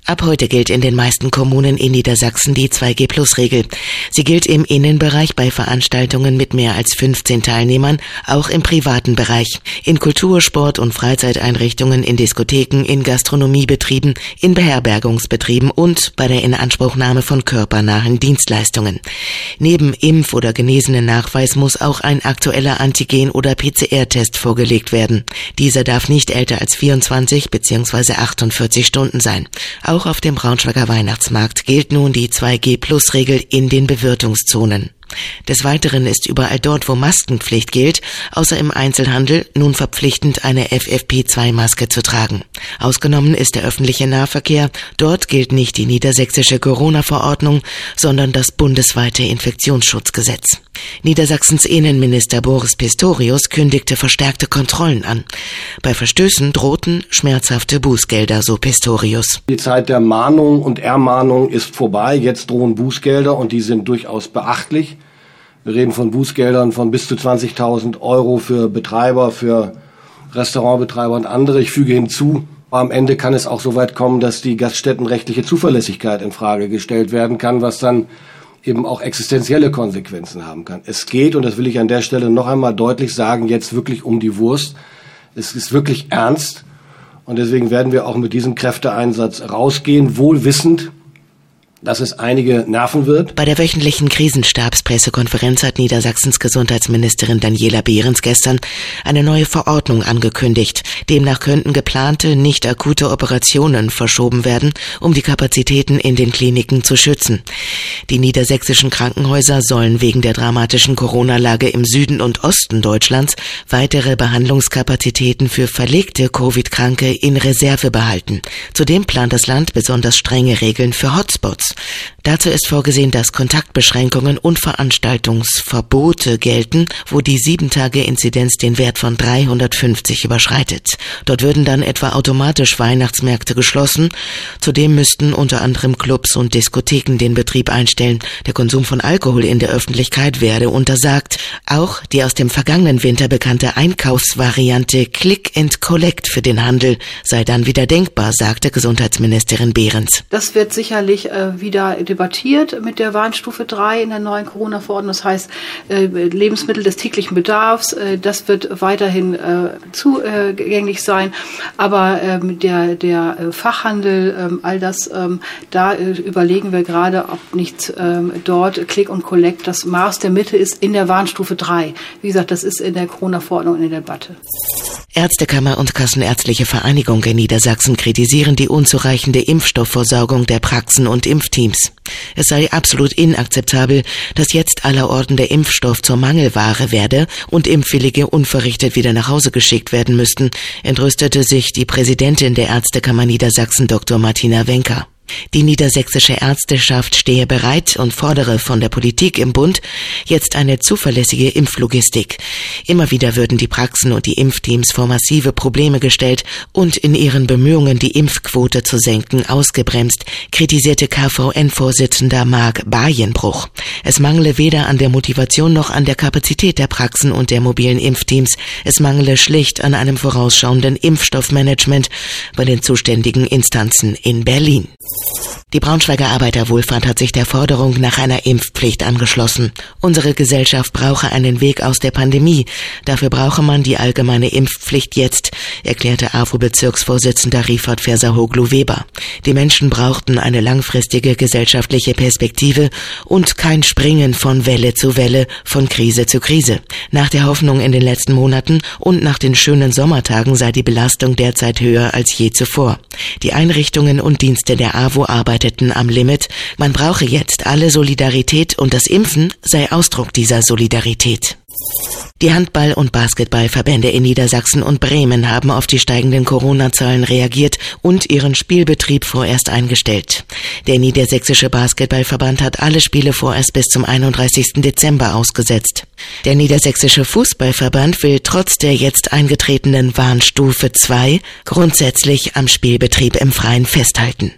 Ab heute gilt in den meisten Kommunen in Niedersachsen die 2G+-Regel. Sie gilt im Innenbereich bei Veranstaltungen mit mehr als 15 Teilnehmern, auch im privaten Bereich, in Kultur-, Sport- und Freizeiteinrichtungen, in Diskotheken, in Gastronomiebetrieben, in Beherbergungsbetrieben und bei der Inanspruchnahme von körpernahen Dienstleistungen. Neben Impf- oder Genesenen-Nachweis muss auch ein aktueller Antigen- oder PCR-Test vorgelegt werden. Dieser darf nicht älter als 24 bzw. 48 Stunden sein. Auch auf dem Braunschweiger Weihnachtsmarkt gilt nun die 2G+-Regel in den Bewirtungszonen. Des Weiteren ist überall dort, wo Maskenpflicht gilt, außer im Einzelhandel, nun verpflichtend, eine FFP2-Maske zu tragen. Ausgenommen ist der öffentliche Nahverkehr. Dort gilt nicht die niedersächsische Corona-Verordnung, sondern das bundesweite Infektionsschutzgesetz. Niedersachsens Innenminister Boris Pistorius kündigte verstärkte Kontrollen an. Bei Verstößen drohten schmerzhafte Bußgelder, so Pistorius. Die Zeit der Mahnung und Ermahnung ist vorbei. Jetzt drohen Bußgelder und die sind durchaus beachtlich. Wir reden von Bußgeldern von bis zu 20.000 Euro für Betreiber, für Restaurantbetreiber und andere. Ich füge hinzu, am Ende kann es auch so weit kommen, dass die gaststättenrechtliche Zuverlässigkeit in Frage gestellt werden kann, was dann eben auch existenzielle Konsequenzen haben kann. Es geht, und das will ich an der Stelle noch einmal deutlich sagen, jetzt wirklich um die Wurst. Es ist wirklich ernst und deswegen werden wir auch mit diesem Kräfteeinsatz rausgehen, wohl wissend, dass es einige nerven wird. Bei der wöchentlichen Krisenstabspressekonferenz hat Niedersachsens Gesundheitsministerin Daniela Behrens gestern eine neue Verordnung angekündigt. Demnach könnten geplante, nicht akute Operationen verschoben werden, um die Kapazitäten in den Kliniken zu schützen. Die niedersächsischen Krankenhäuser sollen wegen der dramatischen Corona-Lage im Süden und Osten Deutschlands weitere Behandlungskapazitäten für verlegte Covid-Kranke in Reserve behalten. Zudem plant das Land besonders strenge Regeln für Hotspots. Dazu ist vorgesehen, dass Kontaktbeschränkungen und Veranstaltungsverbote gelten, wo die 7-Tage-Inzidenz den Wert von 350 überschreitet. Dort würden dann etwa automatisch Weihnachtsmärkte geschlossen. Zudem müssten unter anderem Clubs und Diskotheken den Betrieb einstellen. Der Konsum von Alkohol in der Öffentlichkeit werde untersagt. Auch die aus dem vergangenen Winter bekannte Einkaufsvariante Click and Collect für den Handel sei dann wieder denkbar, sagte Gesundheitsministerin Behrens. Das wird sicherlich wieder debattiert mit der Warnstufe 3 in der neuen Corona-Verordnung. Das heißt, Lebensmittel des täglichen Bedarfs, das wird weiterhin zugänglich sein. Aber der Fachhandel, all das, da überlegen wir gerade, ob nicht dort Click und Collect das Maß der Mitte ist in der Warnstufe 3. Wie gesagt, das ist in der Corona-Verordnung in der Debatte. Ärztekammer und Kassenärztliche Vereinigung in Niedersachsen kritisieren die unzureichende Impfstoffversorgung der Praxen und Impfteams. Es sei absolut inakzeptabel, dass jetzt allerorten der Impfstoff zur Mangelware werde und Impfwillige unverrichtet wieder nach Hause geschickt werden müssten, entrüstete sich die Präsidentin der Ärztekammer Niedersachsen, Dr. Martina Wenker. Die niedersächsische Ärzteschaft stehe bereit und fordere von der Politik im Bund jetzt eine zuverlässige Impflogistik. Immer wieder würden die Praxen und die Impfteams vor massive Probleme gestellt und in ihren Bemühungen, die Impfquote zu senken, ausgebremst, kritisierte KVN-Vorsitzender Marc Bayenbruch. Es mangele weder an der Motivation noch an der Kapazität der Praxen und der mobilen Impfteams. Es mangele schlicht an einem vorausschauenden Impfstoffmanagement bei den zuständigen Instanzen in Berlin. Die Braunschweiger Arbeiterwohlfahrt hat sich der Forderung nach einer Impfpflicht angeschlossen. Unsere Gesellschaft brauche einen Weg aus der Pandemie. Dafür brauche man die allgemeine Impfpflicht jetzt, erklärte AWO-Bezirksvorsitzender Rifat Fersahoglu-Weber. Die Menschen brauchten eine langfristige gesellschaftliche Perspektive und kein Springen von Welle zu Welle, von Krise zu Krise. Nach der Hoffnung in den letzten Monaten und nach den schönen Sommertagen sei die Belastung derzeit höher als je zuvor. Die Einrichtungen und Dienste der AWO arbeiteten am Limit. Man brauche jetzt alle Solidarität und das Impfen sei Ausdruck dieser Solidarität. Die Handball- und Basketballverbände in Niedersachsen und Bremen haben auf die steigenden Corona-Zahlen reagiert und ihren Spielbetrieb vorerst eingestellt. Der Niedersächsische Basketballverband hat alle Spiele vorerst bis zum 31. Dezember ausgesetzt. Der Niedersächsische Fußballverband will trotz der jetzt eingetretenen Warnstufe 2 grundsätzlich am Spielbetrieb im Freien festhalten.